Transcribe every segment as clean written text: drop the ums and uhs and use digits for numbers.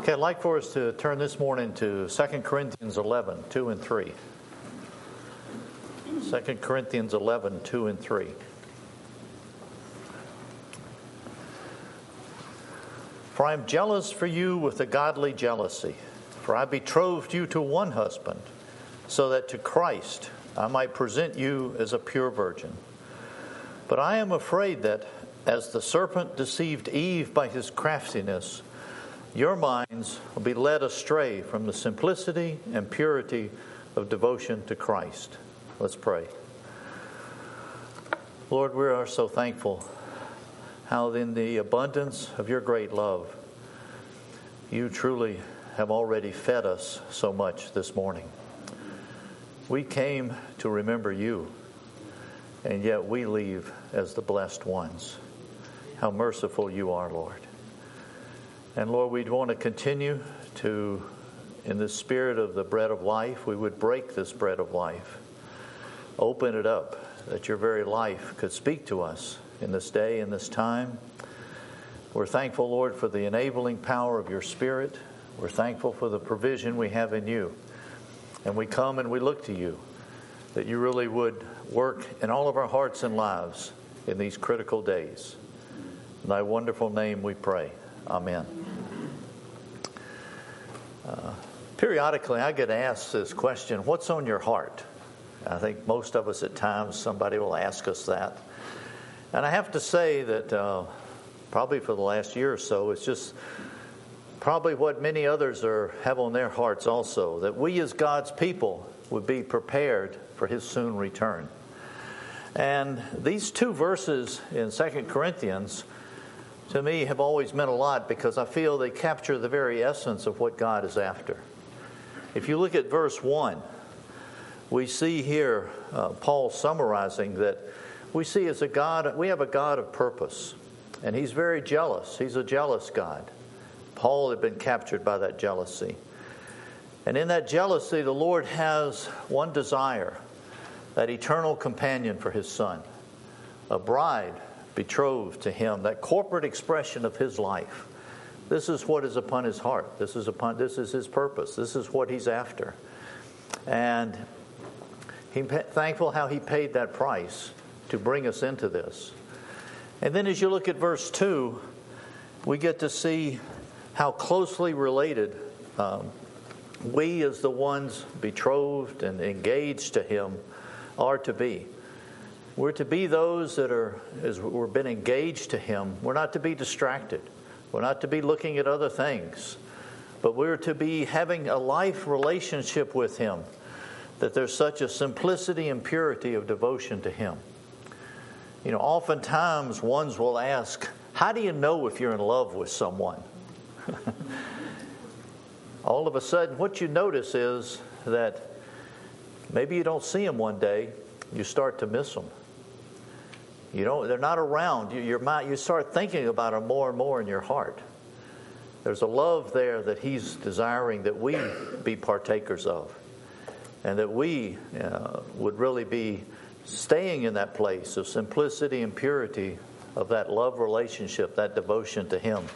Okay, I'd like for us to turn this morning to 2 Corinthians 11, 2 and 3. 2 Corinthians 11, 2 and 3. For I am jealous for you with a godly jealousy, for I betrothed you to one husband, so that to Christ I might present you as a pure virgin. But I am afraid that, as the serpent deceived Eve by his craftiness, your minds will be led astray from the simplicity and purity of devotion to Christ. Let's pray. Lord, we are so thankful how in the abundance of your great love, you truly have already fed us so much this morning. We came to remember you, and yet we leave as the blessed ones. How merciful you are, Lord. And Lord, we'd want to continue to, in the spirit of the bread of life, we would break this bread of life, open it up, that your very life could speak to us in this day, in this time. We're thankful, Lord, for the enabling power of your Spirit. We're thankful for the provision we have in you. And we come and we look to you, that you really would work in all of our hearts and lives in these critical days. In thy wonderful name we pray. Amen. Periodically, I get asked this question, what's on your heart? I think most of us at times, somebody will ask us that. And I have to say that probably for the last year or so, it's just probably what many others have on their hearts also, that we as God's people would be prepared for his soon return. And these two verses in 2 Corinthians, to me, have always meant a lot because I feel they capture the very essence of what God is after. If you look at verse 1, we see here Paul summarizing that we see as a God, we have a God of purpose, and he's very jealous. He's a jealous God. Paul had been captured by that jealousy. And in that jealousy, the Lord has one desire, that eternal companion for his Son, a bride betrothed to him, that corporate expression of his life. This is what is upon his heart. This is his purpose. This is what he's after. And he's thankful how he paid that price to bring us into this. And then as you look at verse 2, we get to see how closely related we as the ones betrothed and engaged to him are to be. We're to be those that are, as we've been engaged to him, we're not to be distracted. We're not to be looking at other things. But we're to be having a life relationship with him, that there's such a simplicity and purity of devotion to him. You know, oftentimes ones will ask, how do you know if you're in love with someone? All of a sudden, what you notice is that maybe you don't see them one day, you start to miss them. You know, they're not around. Your mind, you start thinking about them more and more in your heart. There's a love there that he's desiring that we be partakers of, and that we would really be staying in that place of simplicity and purity of that love relationship, that devotion to him.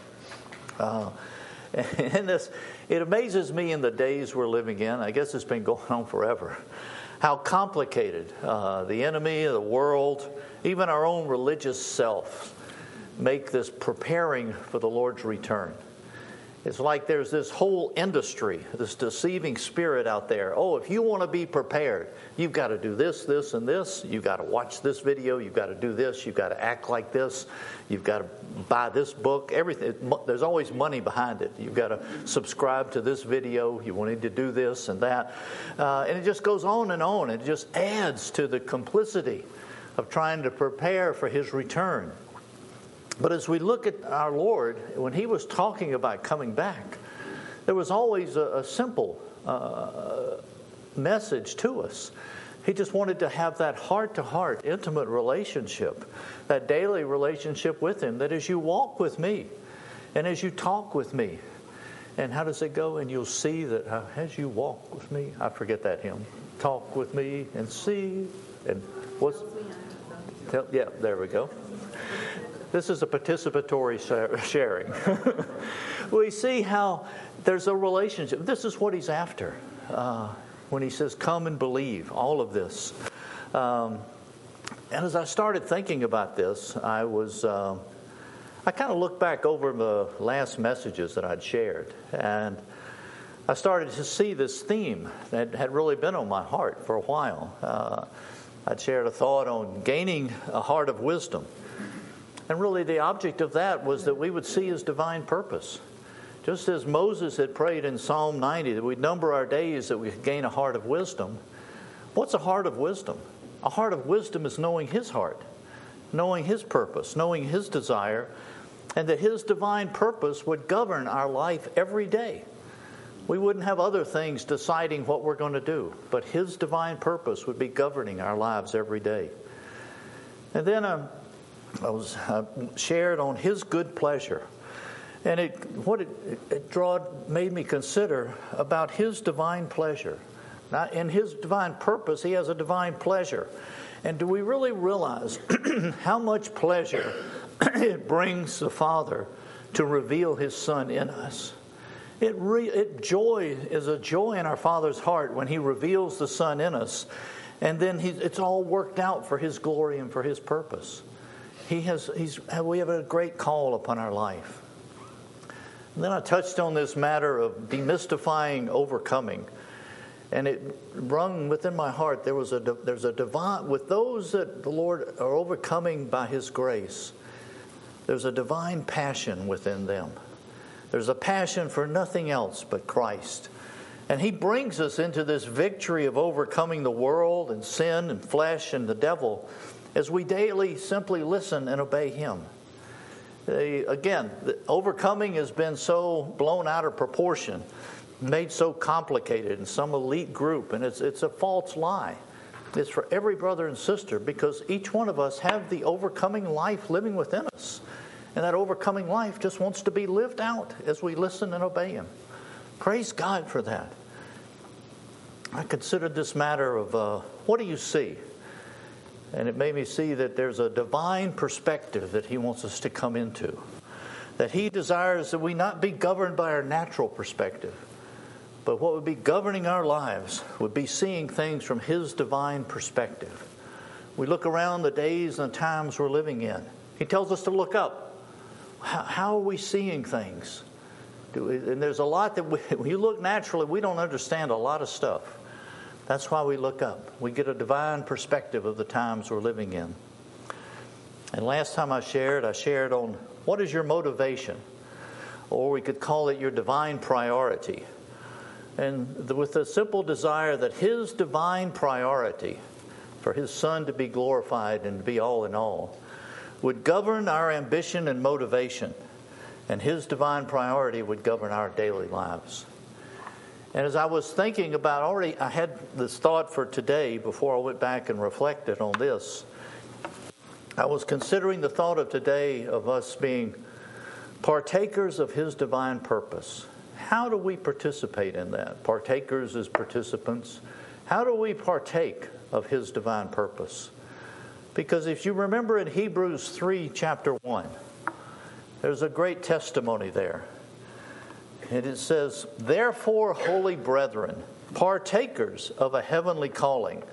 And this, it amazes me in the days we're living in. I guess it's been going on forever. How complicated the enemy, the world, even our own religious self make this preparing for the Lord's return. It's like there's this whole industry, this deceiving spirit out there. Oh, if you want to be prepared, you've got to do this, this, and this. You've got to watch this video. You've got to do this. You've got to act like this. You've got to buy this book. Everything. There's always money behind it. You've got to subscribe to this video. You need to do this and that. And it just goes on and on. It just adds to the complicity of trying to prepare for his return. But as we look at our Lord, when he was talking about coming back, there was always a simple message to us. He just wanted to have that heart-to-heart, intimate relationship, that daily relationship with him, that as you walk with me and as you talk with me, and how does it go? And you'll see that as you walk with me, I forget that hymn, talk with me and see, and what's, yeah, there we go. This is a participatory sharing. We see how there's a relationship. This is what he's after when he says, come and believe, all of this. And as I started thinking about this, I kind of looked back over the last messages that I'd shared, and I started to see this theme that had really been on my heart for a while. I'd shared a thought on gaining a heart of wisdom. And really the object of that was that we would see his divine purpose. Just as Moses had prayed in Psalm 90 that we'd number our days that we could gain a heart of wisdom. What's a heart of wisdom? A heart of wisdom is knowing his heart, knowing his purpose, knowing his desire, and that his divine purpose would govern our life every day. We wouldn't have other things deciding what we're going to do, but his divine purpose would be governing our lives every day. And then I shared on his good pleasure. And it made me consider about his divine pleasure. Now, in his divine purpose, he has a divine pleasure. And do we really realize how much pleasure it brings the Father to reveal his Son in us? Joy is a joy in our Father's heart when he reveals the Son in us. And then it's all worked out for his glory and for his purpose. We have a great call upon our life. And then I touched on this matter of demystifying overcoming. And it rung within my heart, there's a divine, with those that the Lord are overcoming by his grace, there's a divine passion within them. There's a passion for nothing else but Christ. And he brings us into this victory of overcoming the world and sin and flesh and the devil as we daily simply listen and obey him. Again, overcoming has been so blown out of proportion, made so complicated in some elite group, and it's a false lie. It's for every brother and sister, because each one of us have the overcoming life living within us. And that overcoming life just wants to be lived out as we listen and obey him. Praise God for that. I considered this matter of what do you see? And it made me see that there's a divine perspective that he wants us to come into. That he desires that we not be governed by our natural perspective, but what would be governing our lives would be seeing things from his divine perspective. We look around the days and the times we're living in. He tells us to look up. How are we seeing things? And there's a lot that when you look naturally, we don't understand a lot of stuff. That's why we look up. We get a divine perspective of the times we're living in. And last time I shared on what is your motivation? Or we could call it your divine priority. And with the simple desire that his divine priority for his Son to be glorified and to be all in all would govern our ambition and motivation. And his divine priority would govern our daily lives. And as I was thinking about I had this thought for today before I went back and reflected on this. I was considering the thought of today of us being partakers of his divine purpose. How do we participate in that? Partakers as participants. How do we partake of his divine purpose? Because if you remember in Hebrews 3, chapter 1, there's a great testimony there. And it says, therefore, holy brethren, partakers of a heavenly calling.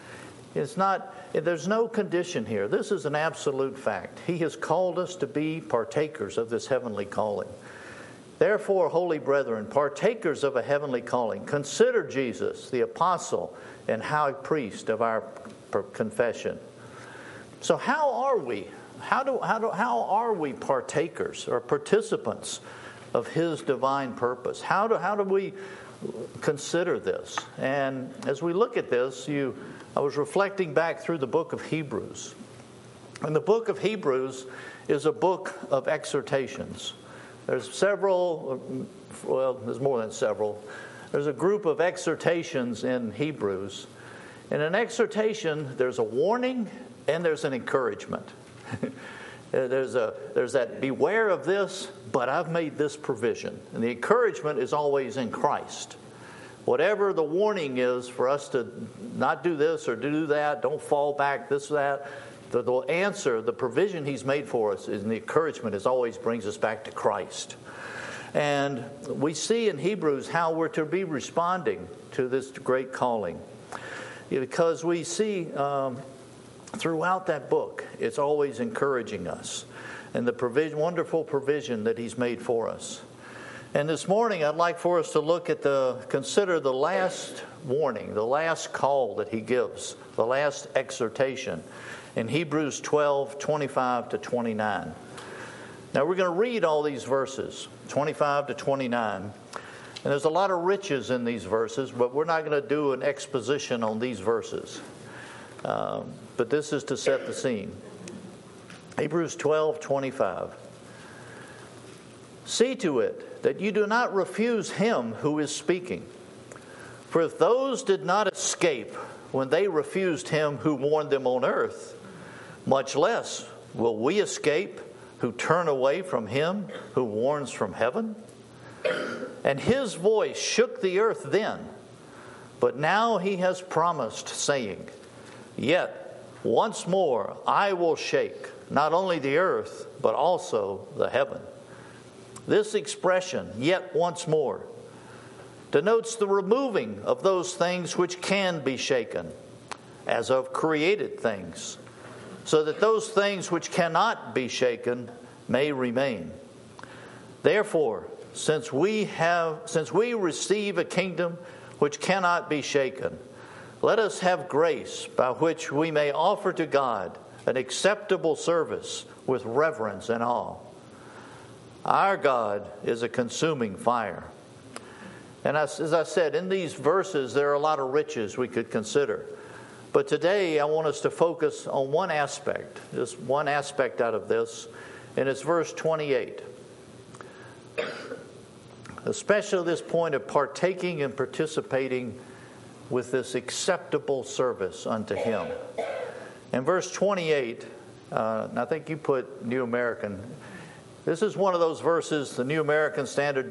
There's no condition here. This is an absolute fact. He has called us to be partakers of this heavenly calling. Therefore, holy brethren, partakers of a heavenly calling, consider Jesus, the apostle and high priest of our confession. So how are we? How are we partakers or participants of his divine purpose? How do we consider this? And as we look at this, I was reflecting back through the book of Hebrews. And the book of Hebrews is a book of exhortations. There's several, well, there's more than several. There's a group of exhortations in Hebrews. In an exhortation, there's a warning and there's an encouragement. There's that beware of this, but I've made this provision. And the encouragement is always in Christ. Whatever the warning is for us to not do this or do that, don't fall back, this, that, the answer, the provision He's made for us, and the encouragement always brings us back to Christ. And we see in Hebrews how we're to be responding to this great calling. Because we see throughout that book, it's always encouraging us. And the wonderful provision that He's made for us. And this morning, I'd like for us to consider the last warning, the last call that He gives, the last exhortation in Hebrews 12:25-29. Now, we're going to read all these verses, 25 to 29. And there's a lot of riches in these verses, but we're not going to do an exposition on these verses. But this is to set the scene. Hebrews 12:25. See to it that you do not refuse Him who is speaking. For if those did not escape when they refused Him who warned them on earth, much less will we escape who turn away from Him who warns from heaven. And His voice shook the earth then, but now He has promised, saying, Yet once more I will shake not only the earth, but also the heaven. This expression, yet once more, denotes the removing of those things which can be shaken, as of created things, so that those things which cannot be shaken may remain. Therefore, since we receive a kingdom which cannot be shaken, let us have grace by which we may offer to God an acceptable service with reverence and awe. Our God is a consuming fire. And as I said, in these verses, there are a lot of riches we could consider. But today, I want us to focus on one aspect, just one aspect out of this, and it's verse 28. Especially this point of partaking and participating with this acceptable service unto Him. In verse 28, and I think you put New American. This is one of those verses the New American Standard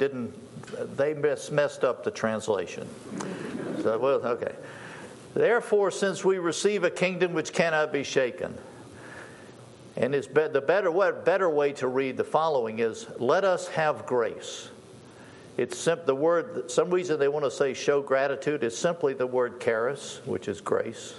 messed up the translation. So, well, okay. Therefore, since we receive a kingdom which cannot be shaken. And the better way to read the following is, let us have grace. It's the word, some reason they want to say show gratitude. It's simply the word charis, which is grace.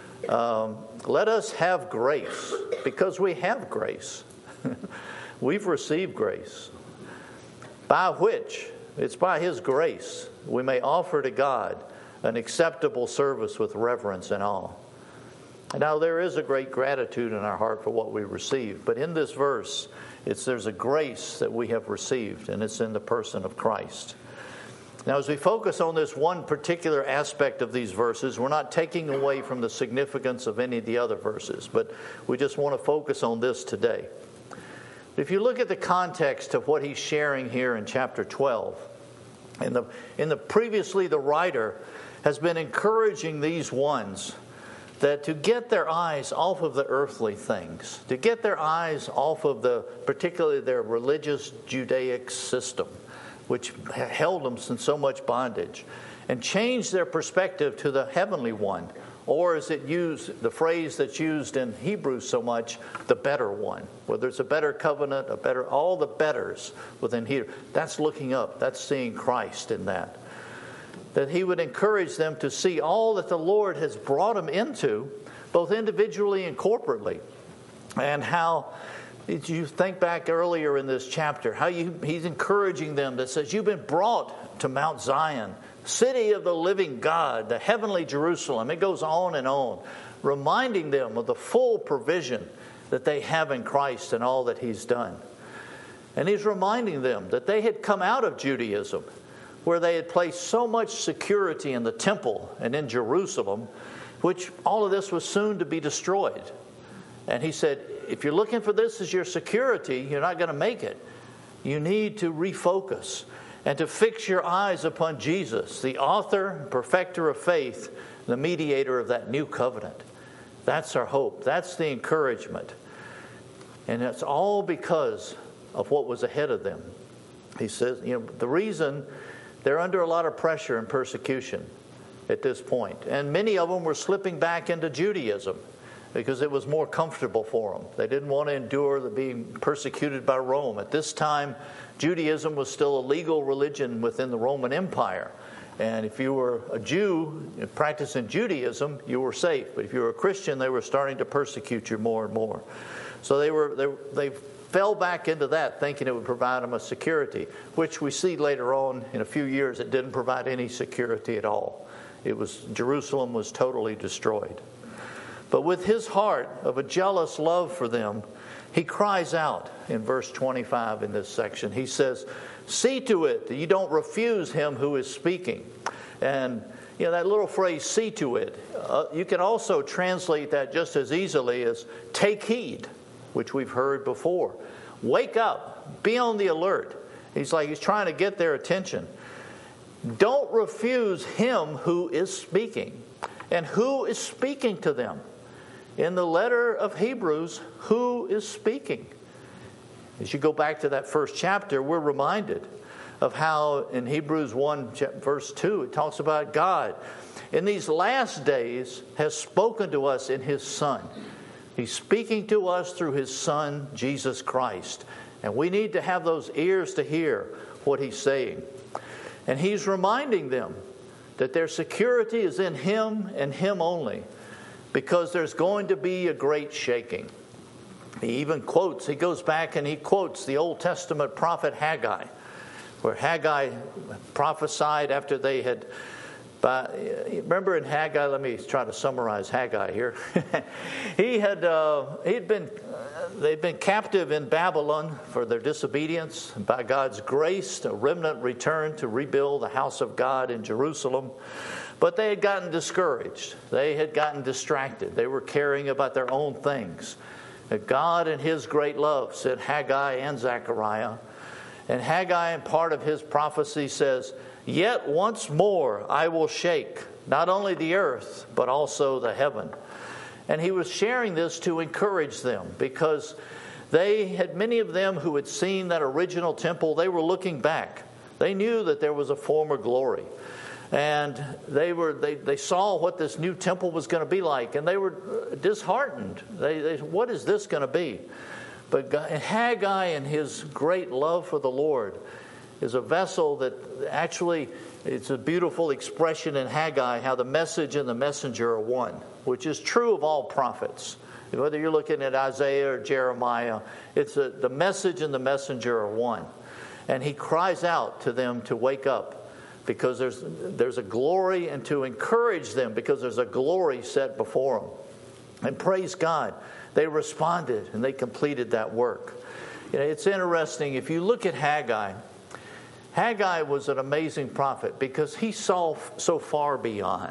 Let us have grace, because we have grace. We've received grace, by which, it's by His grace, we may offer to God an acceptable service with reverence and awe. Now, there is a great gratitude in our heart for what we receive, but in this verse, there's a grace that we have received, and it's in the person of Christ. Now, as we focus on this one particular aspect of these verses, we're not taking away from the significance of any of the other verses, but we just want to focus on this today. If you look at the context of what he's sharing here in chapter 12, previously the writer has been encouraging these ones that to get their eyes off of the earthly things, to get their eyes off of particularly their religious Judaic system, which held them in so much bondage, and change their perspective to the heavenly one, or as the phrase that's used in Hebrews so much, the better one. Whether it's a better covenant, all the betters within here. That's looking up. That's seeing Christ in that. That he would encourage them to see all that the Lord has brought them into, both individually and corporately. And how, if you think back earlier in this chapter, how he's encouraging them that says, you've been brought to Mount Zion, city of the living God, the heavenly Jerusalem. It goes on, reminding them of the full provision that they have in Christ and all that He's done. And He's reminding them that they had come out of Judaism, where they had placed so much security in the temple and in Jerusalem, which all of this was soon to be destroyed. And He said, if you're looking for this as your security, you're not going to make it. You need to refocus and to fix your eyes upon Jesus, the author and perfecter of faith, the mediator of that new covenant. That's our hope. That's the encouragement. And it's all because of what was ahead of them. He says, the reason they're under a lot of pressure and persecution at this point. And many of them were slipping back into Judaism. because it was more comfortable for them. They didn't want to endure the being persecuted by Rome. At this time, Judaism was still a legal religion within the Roman Empire. And if you were a Jew practicing Judaism, you were safe. But if you were a Christian, they were starting to persecute you more and more. So they fell back into that, thinking it would provide them a security, which we see later on in a few years it didn't provide any security at all. Jerusalem was totally destroyed. But with his heart of a jealous love for them, he cries out in verse 25 in this section. He says, "See to it that you don't refuse him who is speaking." And that little phrase, "see to it," you can also translate that just as easily as "take heed," which we've heard before. Wake up. Be on the alert. He's trying to get their attention. Don't refuse him who is speaking. And who is speaking to them? In the letter of Hebrews, who is speaking? As you go back to that first chapter, we're reminded of how in Hebrews 1 verse 2, it talks about God in these last days has spoken to us in his Son. He's speaking to us through his Son, Jesus Christ. And we need to have those ears to hear what he's saying. And he's reminding them that their security is in him and him only, because there's going to be a great shaking. He goes back and he quotes the Old Testament prophet Haggai, where Haggai prophesied after they had... remember in Haggai, let me try to summarize Haggai here. They'd been captive in Babylon for their disobedience. And by God's grace, a remnant returned to rebuild the house of God in Jerusalem. But they had gotten discouraged. They had gotten distracted. They were caring about their own things. And God in his great love sent Haggai and Zechariah. And Haggai, in part of his prophecy, says, "Yet once more I will shake, not only the earth, but also the heaven." And he was sharing this to encourage them, because many of them who had seen that original temple, they were looking back. They knew that there was a former glory. And they saw what this new temple was going to be like, and they were disheartened. What is this going to be? But Haggai, in his great love for the Lord, is a vessel that actually, it's a beautiful expression in Haggai how the message and the messenger are one, which is true of all prophets. Whether you're looking at Isaiah or Jeremiah, the message and the messenger are one. And he cries out to them to wake up, because there's a glory, and to encourage them because there's a glory set before them. And praise God, they responded and they completed that work. It's interesting, if you look at Haggai was an amazing prophet because he saw so far beyond.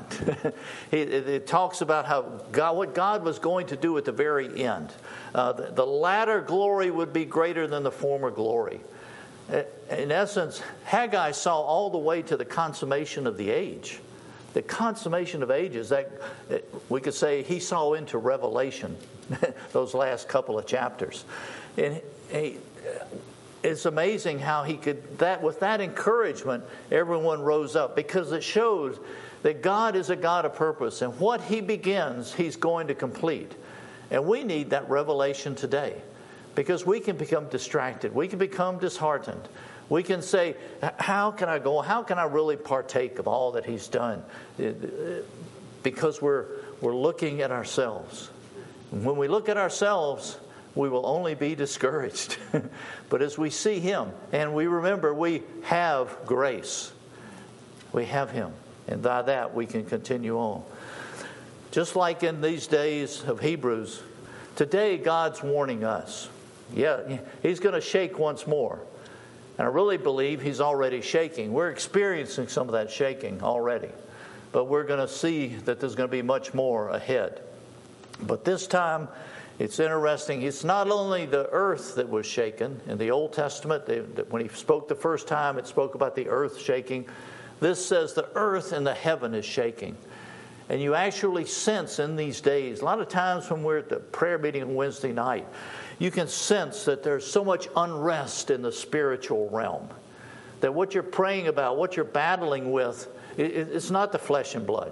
It talks about what God was going to do at the very end. The latter glory would be greater than the former glory. In essence, Haggai saw all the way to the consummation of the age. The consummation of ages, that we could say he saw into Revelation, those last couple of chapters. And it's amazing how he could, with that encouragement, everyone rose up, because it shows that God is a God of purpose, and what he begins, he's going to complete. And we need that revelation today, because we can become distracted. We can become disheartened. We can say, how can I go? How can I really partake of all that he's done? Because we're looking at ourselves. When we look at ourselves, we will only be discouraged. But as we see him, and we remember we have grace. We have him. And by that we can continue on. Just like in these days of Hebrews, today God's warning us. Yeah, he's going to shake once more. And I really believe he's already shaking. We're experiencing some of that shaking already. But we're going to see that there's going to be much more ahead. But this time, it's interesting. It's not only the earth that was shaken. In the Old Testament, when he spoke the first time, it spoke about the earth shaking. This says the earth and the heaven is shaking. And you actually sense in these days, a lot of times when we're at the prayer meeting on Wednesday night, you can sense that there's so much unrest in the spiritual realm. That what you're praying about, what you're battling with, it's not the flesh and blood.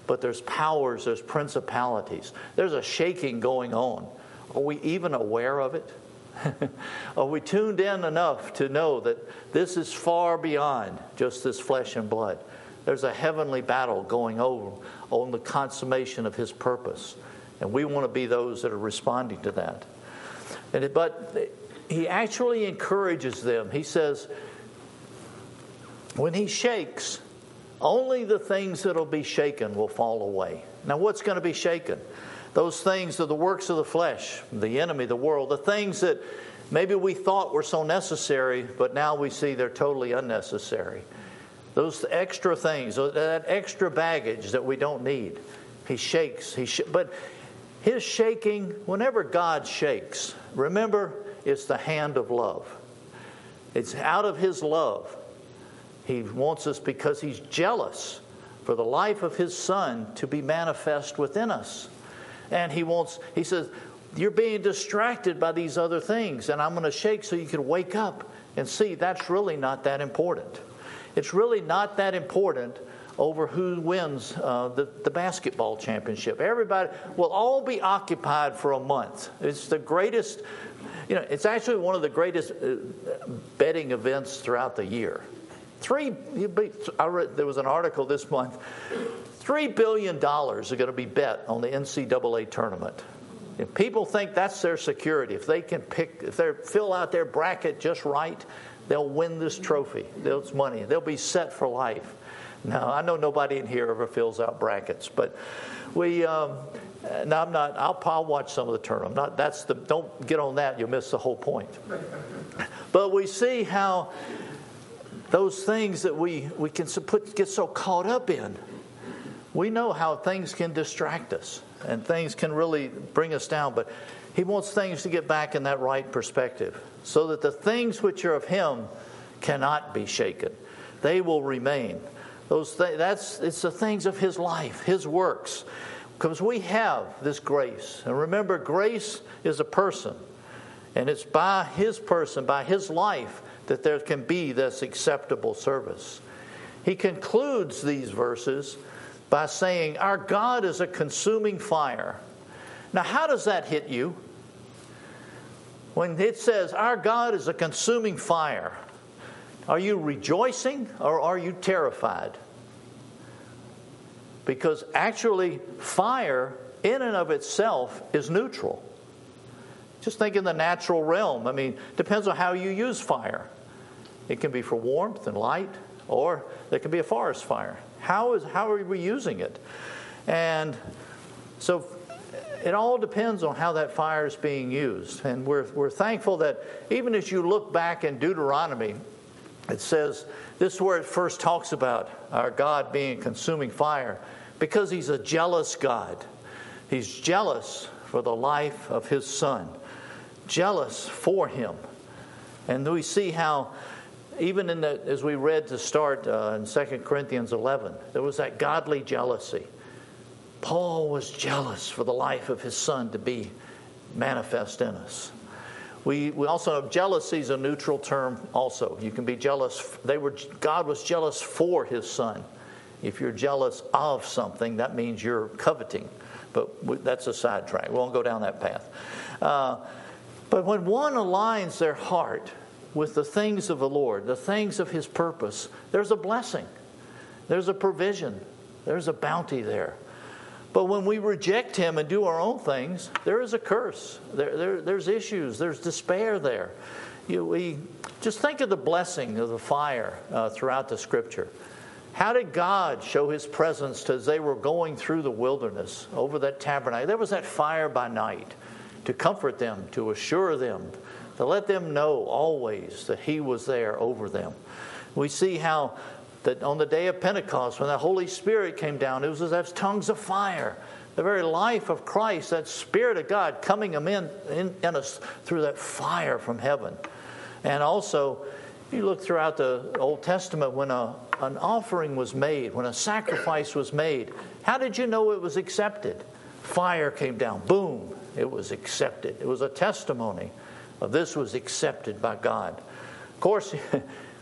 but there's powers, there's principalities. There's a shaking going on. Are we even aware of it? Are we tuned in enough to know that this is far beyond just this flesh and blood? There's a heavenly battle going on the consummation of His purpose. And we want to be those that are responding to that. But He actually encourages them. He says, when He shakes, only the things that will be shaken will fall away. Now, what's going to be shaken? Those things are the works of the flesh, the enemy, the world, the things that maybe we thought were so necessary, but now we see they're totally unnecessary. Those extra things, that extra baggage that we don't need. He shakes. But His shaking, whenever God shakes, remember, it's the hand of love. It's out of His love. He wants us because He's jealous for the life of His Son to be manifest within us. And He says, you're being distracted by these other things, and I'm going to shake so you can wake up and see that's really not that important. It's really not that important over who wins the basketball championship. Everybody will all be occupied for a month. It's the greatest, it's actually one of the greatest betting events throughout the year. There was an article this month. $3 billion are going to be bet on the NCAA tournament. If people think that's their security, if they fill out their bracket just right, they'll win this trophy. It's money. They'll be set for life. Now, I know nobody in here ever fills out brackets, but I'm not. I'll watch some of the tournament. Don't get on that. You'll miss the whole point. But we see how those things that we can get so caught up in, we know how things can distract us and things can really bring us down. But He wants things to get back in that right perspective so that the things which are of Him cannot be shaken. They will remain. It's the things of His life, His works. Because we have this grace. And remember, grace is a person. And it's by His person, by His life, that there can be this acceptable service. He concludes these verses by saying, our God is a consuming fire. Now, how does that hit you? When it says, our God is a consuming fire, are you rejoicing or are you terrified? Because actually, fire in and of itself is neutral. Just think in the natural realm. I mean, depends on how you use fire. It can be for warmth and light, or there can be a forest fire. How are we using it? And so it all depends on how that fire is being used. And we're thankful that even as you look back in Deuteronomy, it says, this is where it first talks about our God being a consuming fire, because He's a jealous God. He's jealous for the life of His Son. Jealous for Him. And we see how, even as we read to start in 2 Corinthians 11, there was that godly jealousy. Paul was jealous for the life of his Son to be manifest in us. We also have jealousy is a neutral term also. You can be jealous. God was jealous for His Son. If you're jealous of something, that means you're coveting. But that's a sidetrack. We won't go down that path. But when one aligns their heart with the things of the Lord, the things of His purpose, there's a blessing. There's a provision. There's a bounty there. But when we reject Him and do our own things, there is a curse. There's issues. There's despair there. We just think of the blessing of the fire throughout the Scripture. How did God show His presence as they were going through the wilderness over that tabernacle? There was that fire by night to comfort them, to assure them, to let them know always that He was there over them. We see how that on the day of Pentecost, when the Holy Spirit came down, it was as if tongues of fire. The very life of Christ, that Spirit of God coming in us through that fire from heaven. And also, you look throughout the Old Testament, when an offering was made, when a sacrifice was made, how did you know it was accepted? Fire came down. Boom. It was accepted. It was a testimony of this was accepted by God. Of course,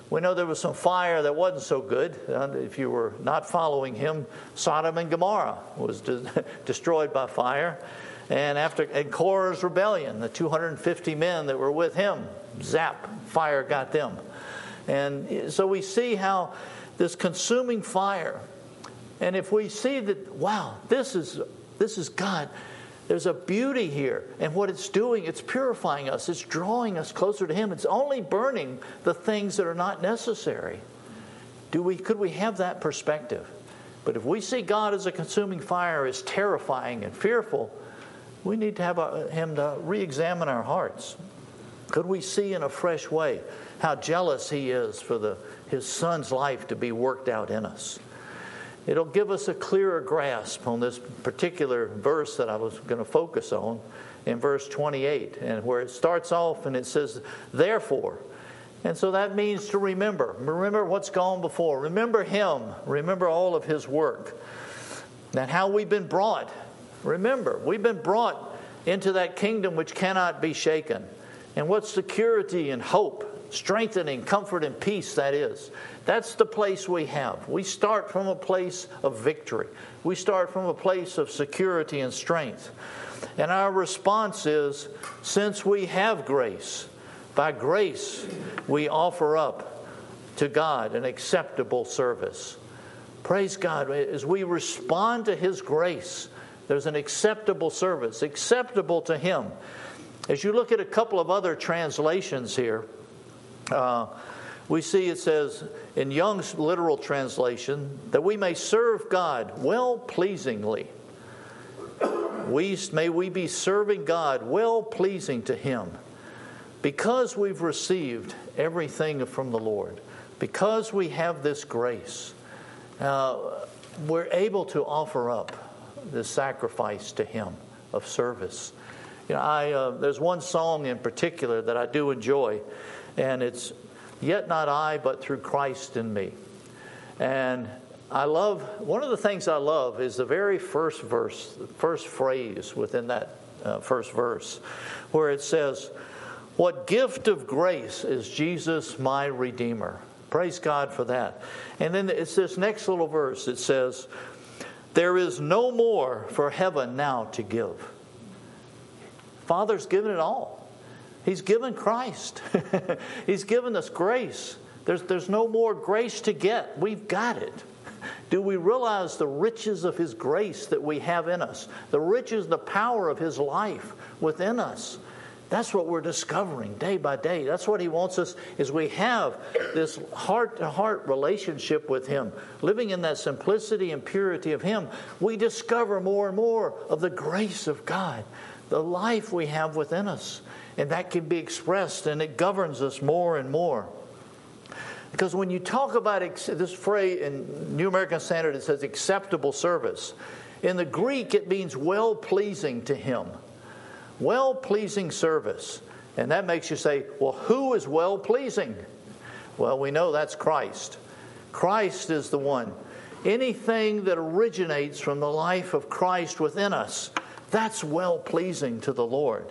We know there was some fire that wasn't so good. If you were not following him, Sodom and Gomorrah was destroyed by fire. And after Korah's rebellion, the 250 men that were with him, zap, fire got them. And so we see how this consuming fire, and if we see that, wow, this is God, there's a beauty here. And what it's doing, it's purifying us. It's drawing us closer to him. It's only burning the things that are not necessary. Could we have that perspective? But if we see God as a consuming fire, as terrifying and fearful, we need to have him to re-examine our hearts. Could we see in a fresh way how jealous he is for his son's life to be worked out in us? It'll give us a clearer grasp on this particular verse that I was going to focus on in verse 28, and where it starts off and it says, therefore. And so that means to remember. Remember what's gone before. Remember him. Remember all of his work. And how we've been brought. Remember, we've been brought into that kingdom which cannot be shaken. And what security and hope, strengthening, comfort, and peace that is. That's the place we have. We start from a place of victory. We start from a place of security and strength. And our response is, since we have grace, by grace we offer up to God an acceptable service. Praise God. As we respond to his grace, there's an acceptable service, acceptable to him. As you look at a couple of other translations here, we see it says in Young's literal translation that we may serve God well-pleasingly. May we be serving God well-pleasing to him because we've received everything from the Lord. Because we have this grace, we're able to offer up this sacrifice to him of service. You know, there's one song in particular that I do enjoy, and it's "Yet not I, but through Christ in me." And one of the things I love is the very first verse, the first phrase within that first verse, where it says, "What gift of grace is Jesus my Redeemer." Praise God for that. And then it's this next little verse. It says, "There is no more for heaven now to give." Father's given it all. He's given Christ. He's given us grace. There's no more grace to get. We've got it. Do we realize the riches of his grace that we have in us? The riches, the power of his life within us. That's what we're discovering day by day. That's what he wants us, is we have this heart-to-heart relationship with him. Living in that simplicity and purity of him, we discover more and more of the grace of God, the life we have within us. And that can be expressed, and it governs us more and more. Because when you talk about this phrase in New American Standard, it says acceptable service. In the Greek, it means well-pleasing to him. Well-pleasing service. And that makes you say, well, who is well-pleasing? Well, we know that's Christ. Christ is the one. Anything that originates from the life of Christ within us, that's well-pleasing to the Lord.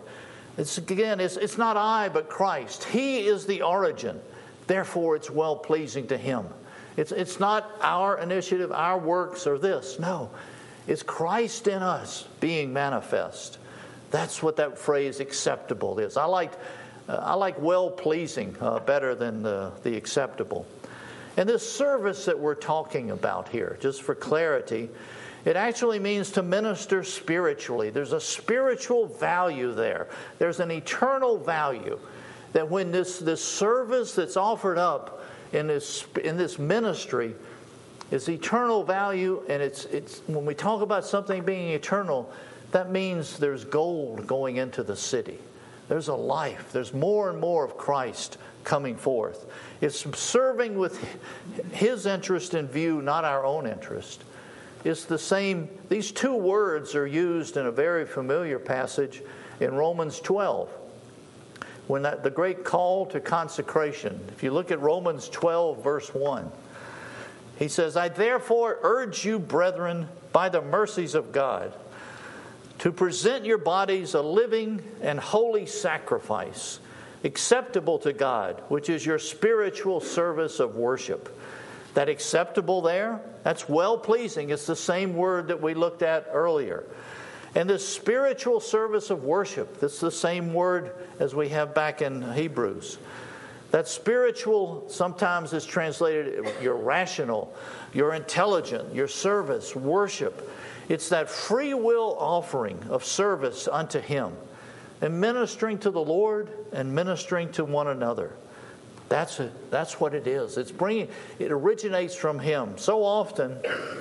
It's not I, but Christ. He is the origin. Therefore, it's well-pleasing to him. It's not our initiative, our works, or this. No. It's Christ in us being manifest. That's what that phrase acceptable is. I like well-pleasing better than the acceptable. And this service that we're talking about here, just for clarity, it actually means to minister spiritually. There's a spiritual value there. There's an eternal value that when this service that's offered up in this ministry is eternal value, and it's when we talk about something being eternal, that means there's gold going into the city. There's a life. There's more and more of Christ coming forth. It's serving with his interest in view, not our own interest. It's the same. These two words are used in a very familiar passage in Romans 12. When the great call to consecration. If you look at Romans 12, verse 1, he says, "I therefore urge you, brethren, by the mercies of God, to present your bodies a living and holy sacrifice, acceptable to God, which is your spiritual service of worship. That acceptable there, that's well-pleasing. It's the same word that we looked at earlier. And this spiritual service of worship, that's the same word as we have back in Hebrews. That spiritual sometimes is translated your rational, your intelligent, your service, worship. It's that free will offering of service unto Him and ministering to the Lord and ministering to one another. That's what it is. It originates from Him. So often,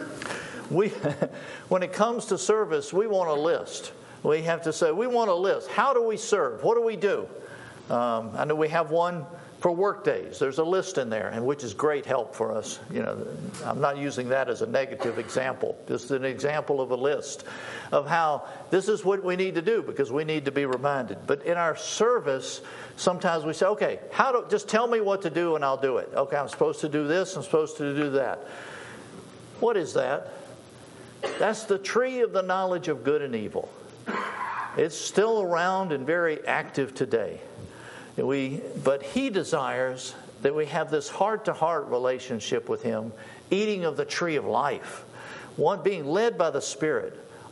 when it comes to service, we want a list. We have to say, we want a list. How do we serve? What do we do? I know we have one for work days. There's a list in there, and which is great help for us. I'm not using that as a negative example. Just an example of a list of how this is what we need to do because we need to be reminded. But in our service, sometimes we say, okay, just tell me what to do and I'll do it. Okay, I'm supposed to do this, I'm supposed to do that. What is that? That's the tree of the knowledge of good and evil. It's still around and very active today. But He desires that we have this heart-to-heart relationship with Him, eating of the tree of life, being led by the Spirit.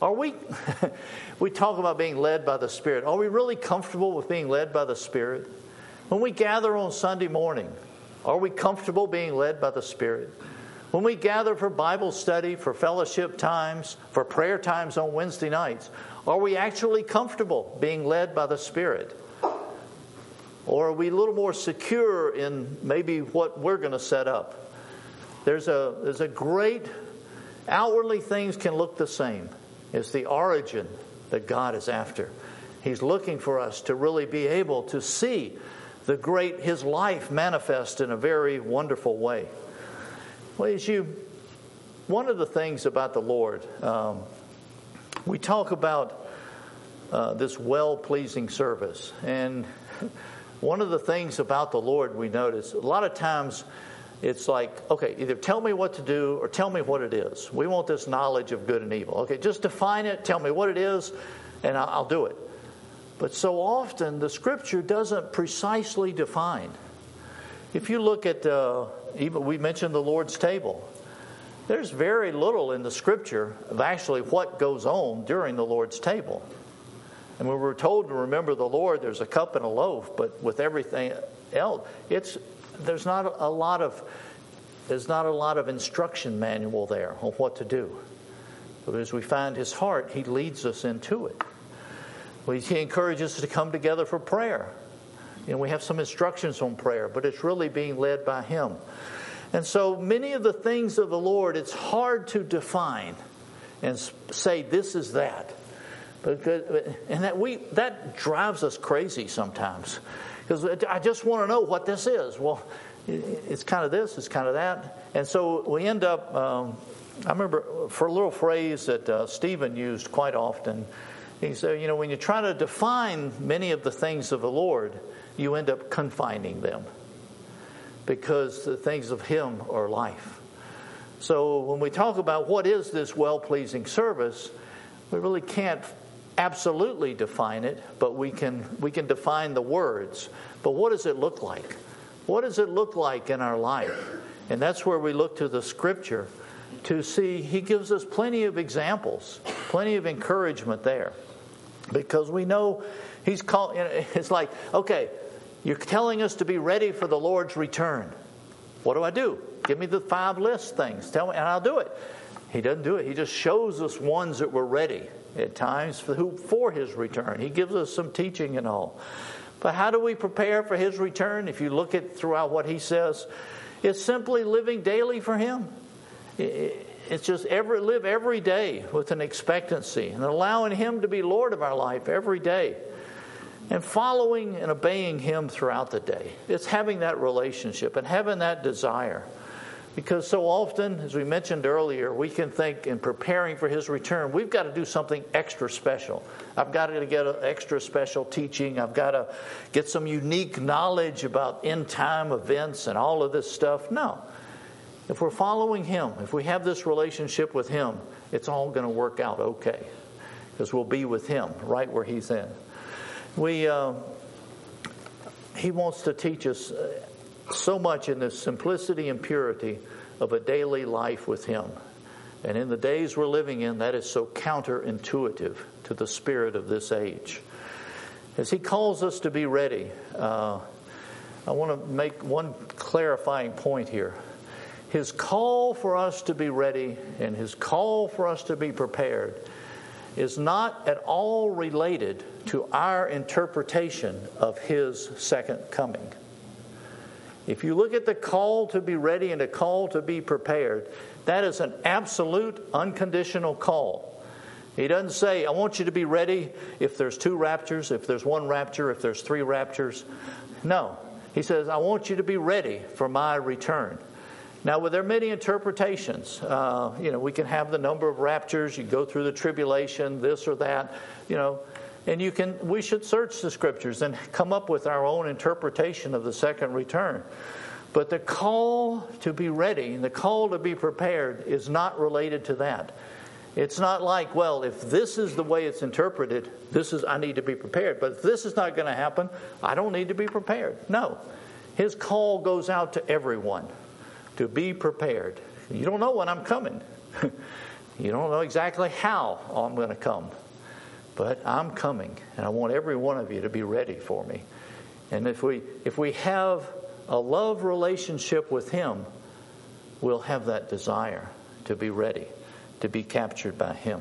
We talk about being led by the Spirit. Are we really comfortable with being led by the Spirit? When we gather on Sunday morning, are we comfortable being led by the Spirit? When we gather for Bible study, for fellowship times, for prayer times on Wednesday nights, are we actually comfortable being led by the Spirit? Or are we a little more secure in maybe what we're going to set up? There's a great, outwardly things can look the same. It's the origin that God is after. He's looking for us to really be able to see His life manifest in a very wonderful way. Well, one of the things about the Lord, we talk about this well-pleasing service. And one of the things about the Lord we notice, a lot of times it's like, okay, either tell me what to do or tell me what it is. We want this knowledge of good and evil. Okay, just define it, tell me what it is, and I'll do it. But so often the Scripture doesn't precisely define. If you look at, even we mentioned the Lord's table. There's very little in the Scripture of actually what goes on during the Lord's table. And when we're told to remember the Lord, there's a cup and a loaf, but with everything else, there's not a lot of instruction manual there on what to do. But as we find His heart, He leads us into it. He encourages us to come together for prayer. We have some instructions on prayer, but it's really being led by Him. And so many of the things of the Lord, it's hard to define and say this is that. And that drives us crazy sometimes. Because I just want to know what this is. Well, it's kind of this, it's kind of that. And so we end up, I remember for a little phrase that Stephen used quite often, he said, when you try to define many of the things of the Lord, you end up confining them. Because the things of Him are life. So when we talk about what is this well-pleasing service, we really can't absolutely define it, but we can define the words. But what does it look like? What does it look like in our life? And that's where we look to the Scripture to see. He gives us plenty of examples, plenty of encouragement there. Because we know He's called. It's like, okay, you're telling us to be ready for the Lord's return. What do I do? Give me the 5 list things. Tell me, and I'll do it. He doesn't do it. He just shows us ones that were ready at times for His return. He gives us some teaching and all. But how do we prepare for His return? If you look at throughout what He says, it's simply living daily for Him. It's just live every day with an expectancy and allowing Him to be Lord of our life every day. And following and obeying Him throughout the day. It's having that relationship and having that desire. Because so often, as we mentioned earlier, we can think in preparing for His return, we've got to do something extra special. I've got to get an extra special teaching. I've got to get some unique knowledge about end-time events and all of this stuff. No. If we're following Him, if we have this relationship with Him, it's all going to work out okay. Because we'll be with Him right where He's in. He wants to teach us so much in this simplicity and purity of a daily life with Him. And in the days we're living in, that is so counterintuitive to the spirit of this age. As He calls us to be ready, I want to make one clarifying point here. His call for us to be ready and His call for us to be prepared is not at all related to our interpretation of His second coming. If you look at the call to be ready and the call to be prepared, that is an absolute, unconditional call. He doesn't say, I want you to be ready if there's 2 raptures, if there's 1 rapture, if there's 3 raptures. No. He says, I want you to be ready for my return. Now, there are many interpretations. We can have the number of raptures. You go through the tribulation, this or that, and we should search the Scriptures and come up with our own interpretation of the second return. But the call to be ready and the call to be prepared is not related to that. It's not like, well, if this is the way it's interpreted, I need to be prepared. But if this is not going to happen, I don't need to be prepared. No. His call goes out to everyone to be prepared. You don't know when I'm coming. You don't know exactly how I'm going to come. But I'm coming, and I want every one of you to be ready for me. And if we have a love relationship with Him, we'll have that desire to be ready, to be captured by Him.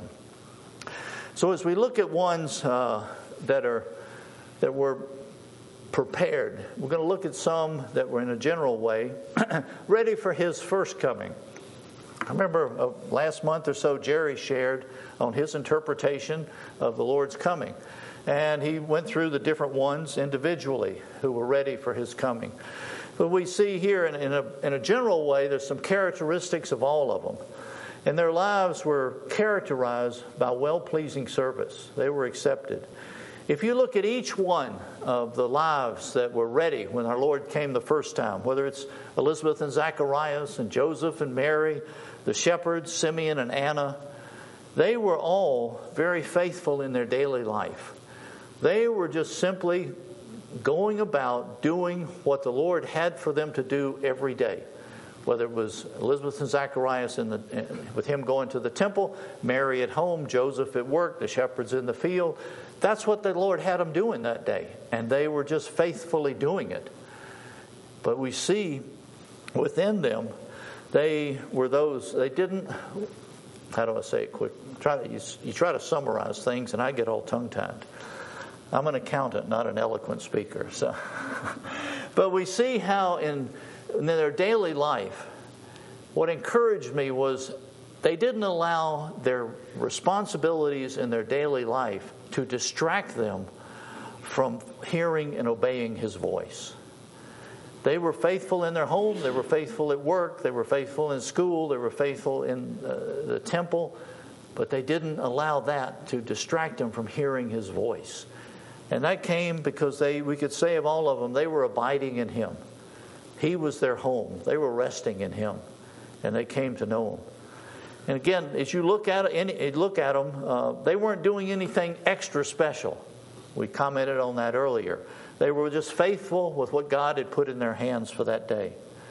So as we look at ones that were prepared, we're going to look at some that were in a general way ready for His first coming. I remember last month or so, Jerry shared on his interpretation of the Lord's coming. And he went through the different ones individually who were ready for His coming. But we see here in a general way, there's some characteristics of all of them. And their lives were characterized by well-pleasing service. They were accepted. If you look at each one of the lives that were ready when our Lord came the first time, whether it's Elizabeth and Zacharias and Joseph and Mary, the shepherds, Simeon and Anna, they were all very faithful in their daily life. They were just simply going about doing what the Lord had for them to do every day. Whether it was Elizabeth and Zacharias with him going to the temple, Mary at home, Joseph at work, the shepherds in the field. That's what the Lord had them doing that day. And they were just faithfully doing it. But we see within them, they were those, they didn't, how do I say it quick? You try to summarize things and I get all tongue-tied. I'm an accountant, not an eloquent speaker. So, but we see how in their daily life, what encouraged me was they didn't allow their responsibilities in their daily life to distract them from hearing and obeying His voice. They were faithful in their home, they were faithful at work, they were faithful in school, they were faithful in the temple, but they didn't allow that to distract them from hearing His voice. And that came because we could say of all of them, they were abiding in Him. He was their home. They were resting in Him, and they came to know Him. And again, as you look at them, they weren't doing anything extra special. We commented on that earlier. They were just faithful with what God had put in their hands for that day.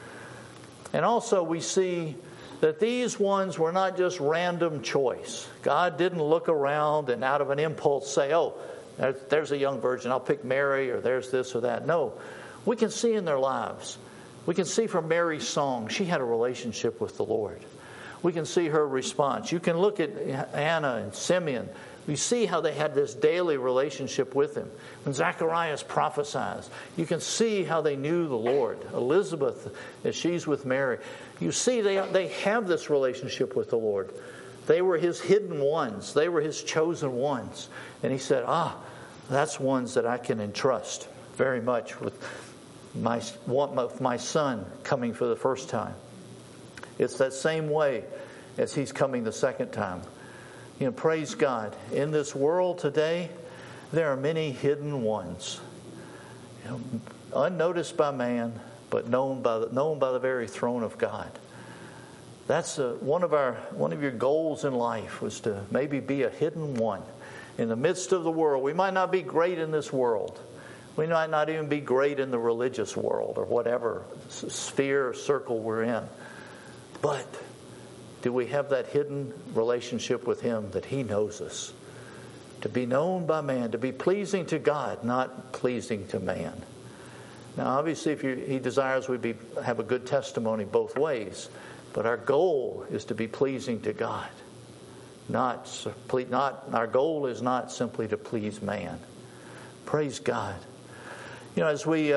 And also we see that these ones were not just random choice. God didn't look around and out of an impulse say, oh, there's a young virgin, I'll pick Mary, or there's this or that. No, we can see in their lives. We can see from Mary's song, she had a relationship with the Lord. We can see her response. You can look at Anna and Simeon. You see how they had this daily relationship with Him. When Zacharias prophesies, you can see how they knew the Lord. Elizabeth, as she's with Mary, you see they have this relationship with the Lord. They were His hidden ones. They were His chosen ones. And He said, that's ones that I can entrust very much with my son coming for the first time. It's that same way as He's coming the second time. Praise God. In this world today, there are many hidden ones. Unnoticed by man, but known by the very throne of God. That's one of your goals in life, was to maybe be a hidden one in the midst of the world. We might not be great in this world. We might not even be great in the religious world or whatever sphere or circle we're in. But do we have that hidden relationship with Him that He knows us? To be known by man, to be pleasing to God, not pleasing to man. Now, obviously, if He desires we have a good testimony both ways. But our goal is to be pleasing to God. Our goal is not simply to please man. Praise God. As we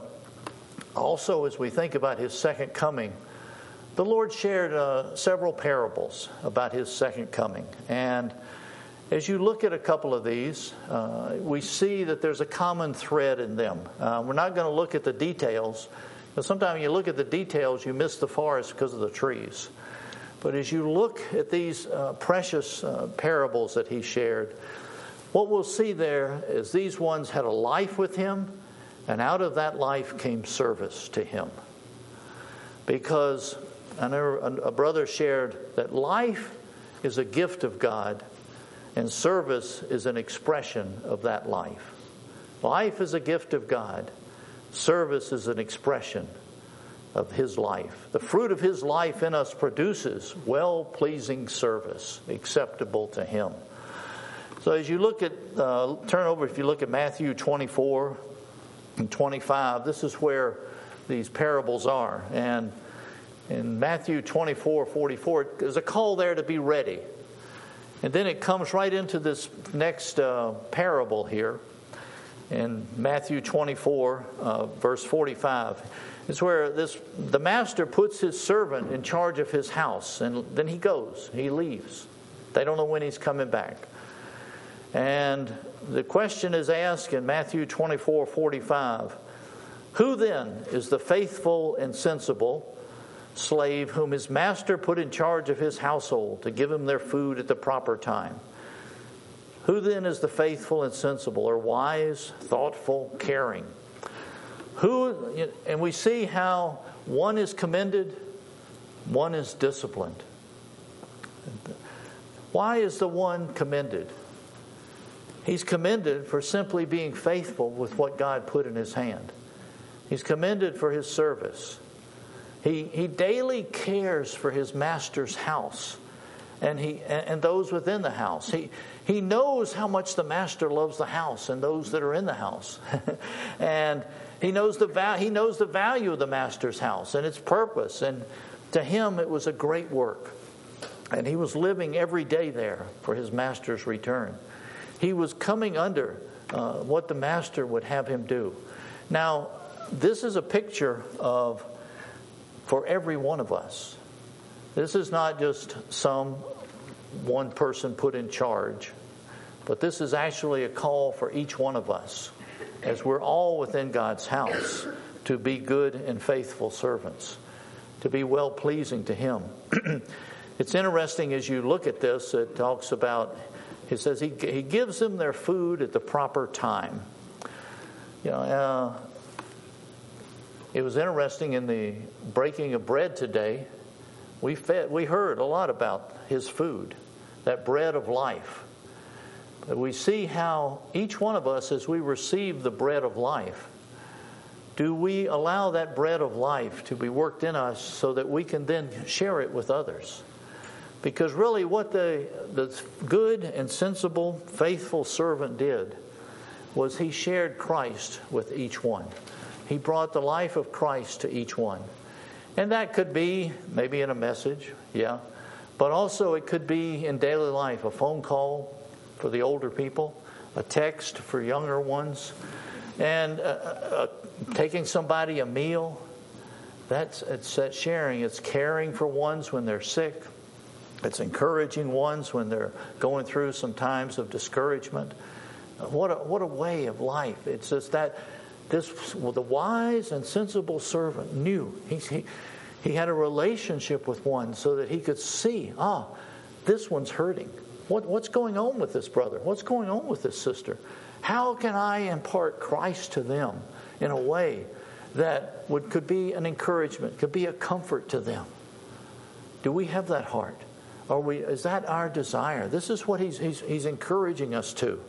think about His second coming, the Lord shared several parables about His second coming. And as you look at a couple of these, we see that there's a common thread in them. We're not going to look at the details. Because sometimes when you look at the details, you miss the forest because of the trees. But as you look at these precious parables that He shared, what we'll see there is these ones had a life with Him, and out of that life came service to Him. Because I know a brother shared that life is a gift of God, and service is an expression of that life. Life is a gift of God. Service is an expression of His life. The fruit of His life in us produces well-pleasing service, acceptable to Him. So as you look at, if you look at Matthew 24 and 25, this is where these parables are. And in Matthew 24:44, there's a call there to be ready. And then it comes right into this next parable here. In Matthew 24, verse 45, it's where the master puts his servant in charge of his house, and then he goes, he leaves. They don't know when he's coming back. And the question is asked in Matthew 24:45, who then is the faithful and sensible slave whom his master put in charge of his household to give him their food at the proper time? Who then is the faithful and sensible, or wise, thoughtful, caring? And we see how one is commended, one is disciplined. Why is the one commended? He's commended for simply being faithful with what God put in his hand. He's commended for his service. He daily cares for his master's house and those within the house. He knows how much the master loves the house and those that are in the house. And he knows the value of the master's house and its purpose. And to him it was a great work. And he was living every day there for his master's return. He was coming under what the master would have him do. Now, this is a picture for every one of us. This is not just one person put in charge, but this is actually a call for each one of us, as we're all within God's house, to be good and faithful servants, to be well-pleasing to Him. It's interesting as you look at this, it talks about, it says he gives them their food at the proper time. It was interesting in the breaking of bread today, we heard a lot about His food, that bread of life. But we see how each one of us, as we receive the bread of life, do we allow that bread of life to be worked in us so that we can then share it with others? Because really what the good and sensible, faithful servant did was he shared Christ with each one. He brought the life of Christ to each one. And that could be maybe in a message, yeah. But also it could be in daily life, a phone call for the older people, a text for younger ones, and taking somebody a meal. It's that sharing. It's caring for ones when they're sick. It's encouraging ones when they're going through some times of discouragement. What a way of life. It's just that the wise and sensible servant knew. He had a relationship with one so that he could see, this one's hurting. What's going on with this brother? What's going on with this sister? How can I impart Christ to them in a way that could be an encouragement, could be a comfort to them? Do we have that heart? Is that our desire? This is what he's encouraging us to.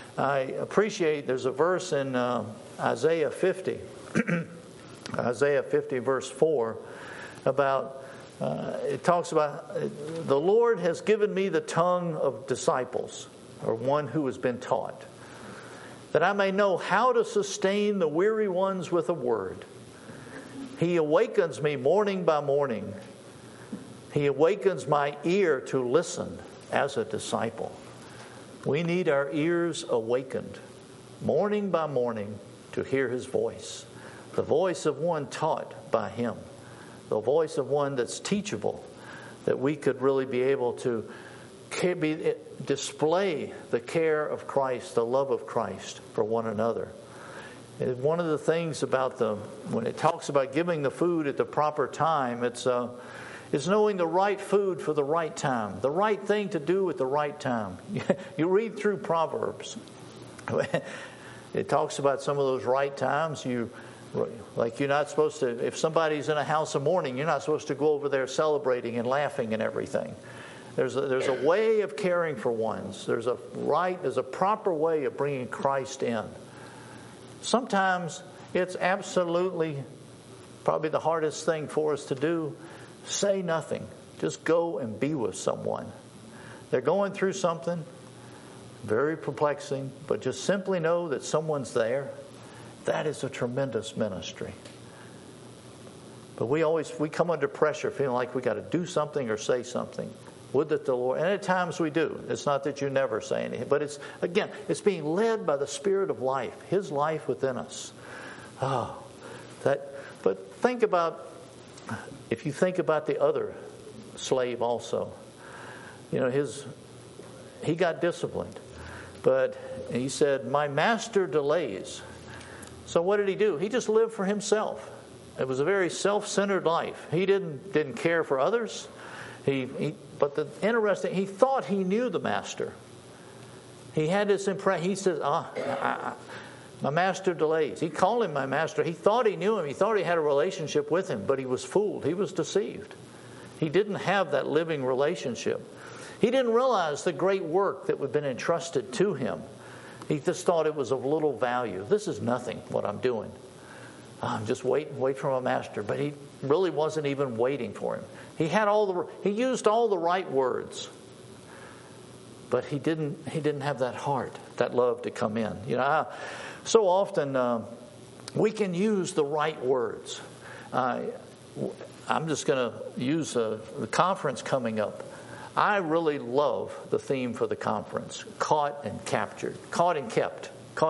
I appreciate there's a verse in Isaiah 50, Isaiah 50 verse 4, about, it talks about, the Lord has given me the tongue of disciples, or one who has been taught, that I may know how to sustain the weary ones with a word. He awakens me morning by morning. He awakens my ear to listen as a disciple. We need our ears awakened morning by morning to hear His voice. The voice of one taught by Him. The voice of one that's teachable, that we could really be able to display the care of Christ, the love of Christ for one another. And one of the things about when it talks about giving the food at the proper time, it's knowing the right food for the right time, the right thing to do at the right time. You read through Proverbs. It talks about some of those right times. Like you're not supposed to, if somebody's in a house of mourning, you're not supposed to go over there celebrating and laughing and everything. There's a way of caring for ones. There's a proper way of bringing Christ in. Sometimes it's absolutely probably the hardest thing for us to do. Say nothing. Just go and be with someone. They're going through something very perplexing, but just simply know that someone's there. That is a tremendous ministry. But we come under pressure feeling like we got to do something or say something. Would that the Lord, and at times we do. It's not that you never say anything, but it's being led by the Spirit of life, His life within us. But think about, if you think about the other slave also, he got disciplined, but he said, "My master delays." So what did he do? He just lived for himself. It was a very self-centered life. He didn't care for others. But the interesting, he thought he knew the master. He had this impression. He says, my master delays. He called him my master. He thought he knew him. He thought he had a relationship with him, but he was fooled. He was deceived. He didn't have that living relationship. He didn't realize the great work that had been entrusted to him. He just thought it was of little value. This is nothing, what I'm doing. I'm just wait for my master. But he really wasn't even waiting for him. He used all the right words, but he didn't have that heart, that love to come in. So often we can use the right words. I'm just going to use the conference coming up. I really love the theme for the conference: caught and captured, caught and kept.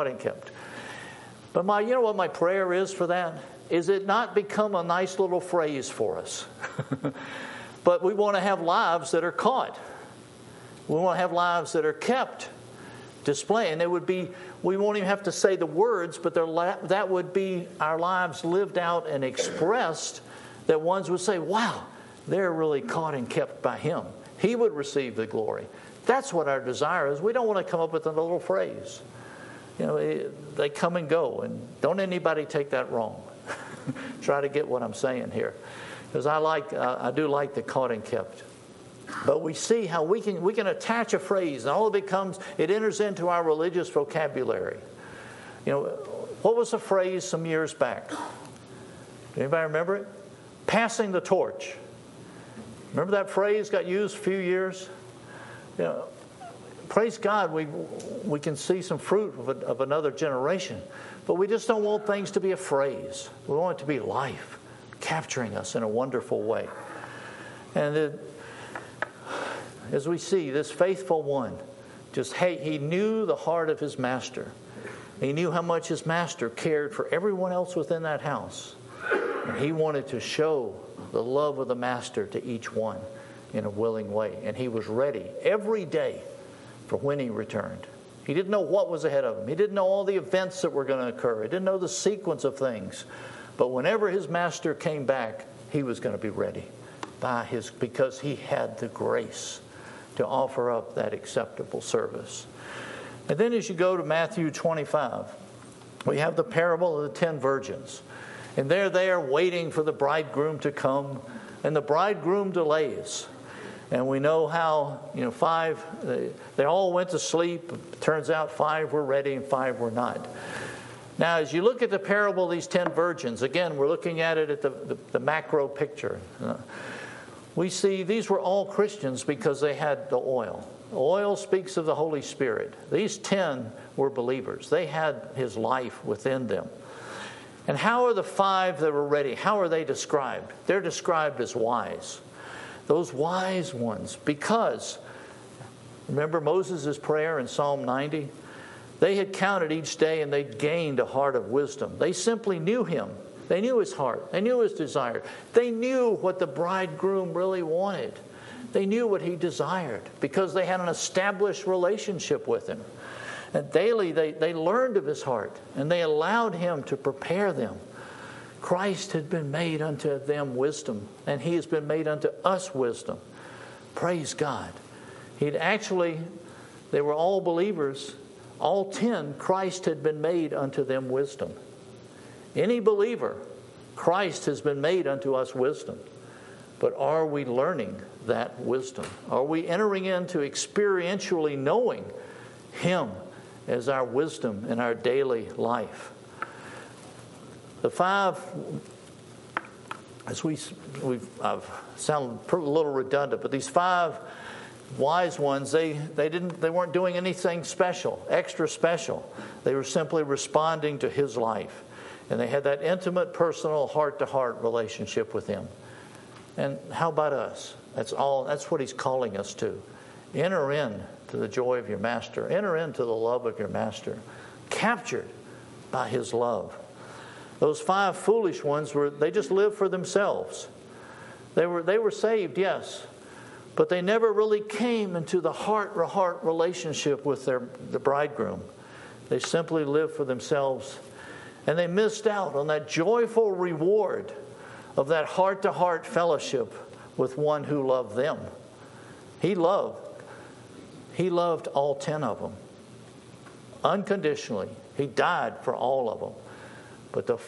But you know what my prayer is for that? Is it not become a nice little phrase for us? But we want to have lives that are caught. We want to have lives that are kept, display. And we won't even have to say the words, but that would be our lives lived out and expressed, that ones would say, wow, they're really caught and kept by Him. He would receive the glory. That's what our desire is. We don't want to come up with a little phrase. They come and go, and don't anybody take that wrong. Try to get what I'm saying here, because I do like the caught and kept. But we see how we can attach a phrase, and all it enters into our religious vocabulary. What was the phrase some years back? Anybody remember it? Passing the torch. Remember that phrase got used a few years? Praise God, we can see some fruit of another generation. But we just don't want things to be a phrase. We want it to be life, capturing us in a wonderful way. And as we see, this faithful one, he knew the heart of his master. He knew how much his master cared for everyone else within that house. And he wanted to show the love of the master to each one in a willing way. And he was ready every day for when he returned. He didn't know what was ahead of him. He didn't know all the events that were going to occur. He didn't know the sequence of things. But whenever his master came back, he was going to be ready because he had the grace to offer up that acceptable service. And then as you go to Matthew 25, we have the parable of the 10 virgins. And they're there waiting for the bridegroom to come, and the bridegroom delays. And we know how, 5, they all went to sleep. Turns out 5 were ready and 5 were not. Now, as you look at the parable of these 10 virgins, again, we're looking at it at the macro picture. We see these were all Christians because they had the oil. Oil speaks of the Holy Spirit. These 10 were believers. They had His life within them. And how are the 5 that were ready? How are they described? They're described as wise. Those wise ones, because, remember Moses' prayer in Psalm 90? They had counted each day and they'd gained a heart of wisdom. They simply knew Him. They knew His heart. They knew His desire. They knew what the bridegroom really wanted. They knew what He desired because they had an established relationship with Him. And daily they learned of His heart and they allowed Him to prepare them. Christ had been made unto them wisdom, and He has been made unto us wisdom. Praise God. They were all believers. All 10, Christ had been made unto them wisdom. Any believer, Christ has been made unto us wisdom. But are we learning that wisdom? Are we entering into experientially knowing Him as our wisdom in our daily life? The 5, as I've sounded a little redundant, but these 5 wise ones, they weren't doing anything special, extra special. They were simply responding to His life, and they had that intimate, personal, heart-to-heart relationship with Him. And how about us? That's what He's calling us to. Enter in to the joy of your Master. Enter into the love of your Master, captured by His love. Those 5 foolish ones they just lived for themselves. They were saved, yes, but they never really came into the heart-to-heart relationship with the bridegroom. They simply lived for themselves, and they missed out on that joyful reward of that heart-to-heart fellowship with one who loved them. He loved all 10 of them unconditionally. He died for all of them. But those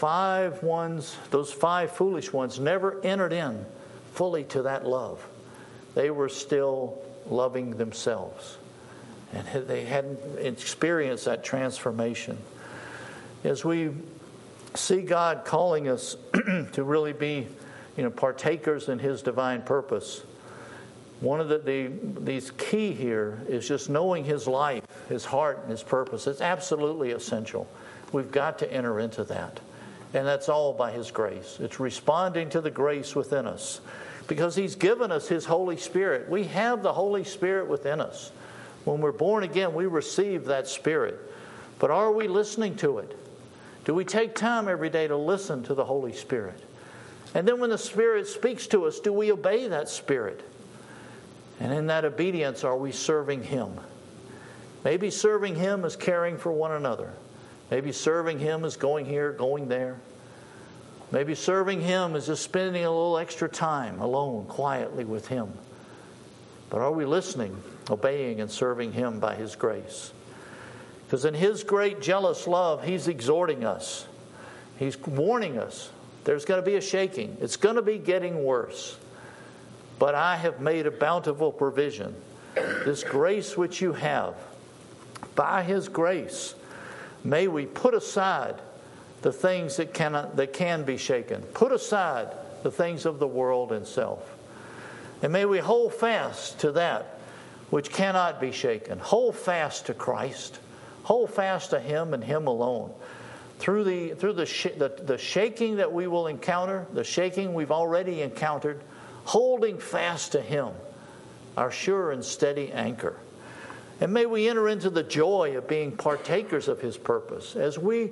5 foolish ones never entered in fully to that love. They were still loving themselves. And they hadn't experienced that transformation. As we see God calling us to really be, partakers in His divine purpose, one of these key here is just knowing His life, His heart, and His purpose. It's absolutely essential. We've got to enter into that. And that's all by His grace. It's responding to the grace within us. Because He's given us His Holy Spirit. We have the Holy Spirit within us. When we're born again, we receive that Spirit. But are we listening to it? Do we take time every day to listen to the Holy Spirit? And then when the Spirit speaks to us, do we obey that Spirit? And in that obedience, are we serving Him? Maybe serving Him is caring for one another. Maybe serving Him is going here, going there. Maybe serving Him is just spending a little extra time alone, quietly with Him. But are we listening, obeying, and serving Him by His grace? Because in His great jealous love, He's exhorting us. He's warning us. There's going to be a shaking. It's going to be getting worse. But I have made a bountiful provision. This grace which you have, by His grace, may we put aside the things that can be shaken. Put aside the things of the world and self. And may we hold fast to that which cannot be shaken. Hold fast to Christ. Hold fast to Him and Him alone. Through the shaking that we will encounter, the shaking we've already encountered, holding fast to Him, our sure and steady anchor. And may we enter into the joy of being partakers of His purpose. As we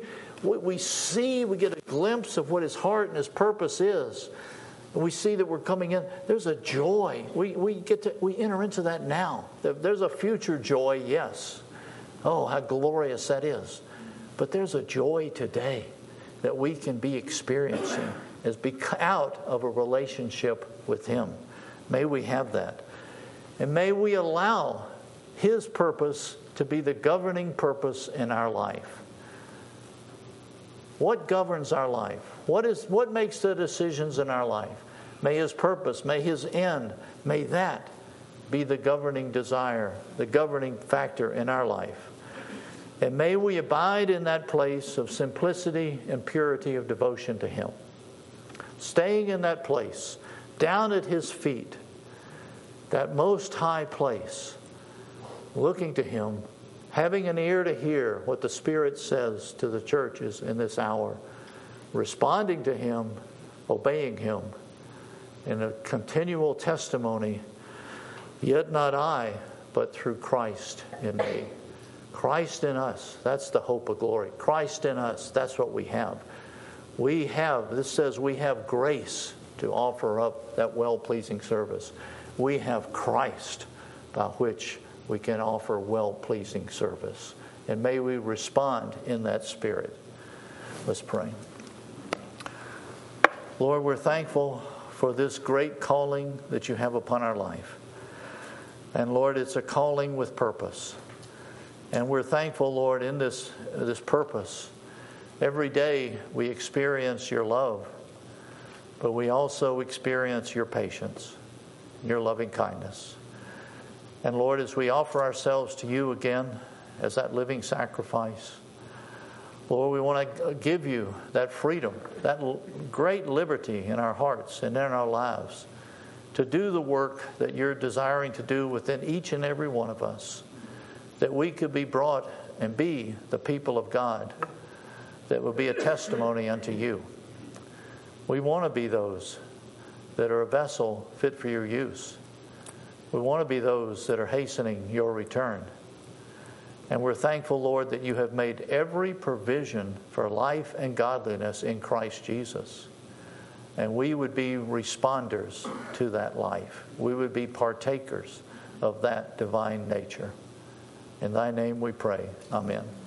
get a glimpse of what His heart and His purpose is. And we see that we're coming in. There's a joy. We enter into that now. There's a future joy, yes. Oh, how glorious that is. But there's a joy today that we can be experiencing out of a relationship with Him. May we have that. And may we allow His purpose to be the governing purpose in our life. What governs our life? What makes the decisions in our life? May His purpose, may His end, may that be the governing desire, the governing factor in our life. And may we abide in that place of simplicity and purity of devotion to Him. Staying in that place, down at His feet, that most high place, looking to Him, having an ear to hear what the Spirit says to the churches in this hour, responding to Him, obeying Him, in a continual testimony, yet not I, but through Christ in me. Christ in us, that's the hope of glory. Christ in us, that's what we have. This says we have grace to offer up that well-pleasing service. We have Christ by which we can offer well-pleasing service. And may we respond in that spirit. Let's pray. Lord, we're thankful for this great calling that you have upon our life. And Lord, it's a calling with purpose. And we're thankful, Lord, in this purpose. Every day we experience your love, but we also experience your patience, your loving kindness. And Lord, as we offer ourselves to you again as that living sacrifice, Lord, we want to give you that freedom, that great liberty in our hearts and in our lives to do the work that you're desiring to do within each and every one of us, that we could be brought and be the people of God that will be a testimony unto you. We want to be those that are a vessel fit for your use. We want to be those that are hastening your return. And we're thankful, Lord, that you have made every provision for life and godliness in Christ Jesus. And we would be responders to that life. We would be partakers of that divine nature. In thy name we pray. Amen.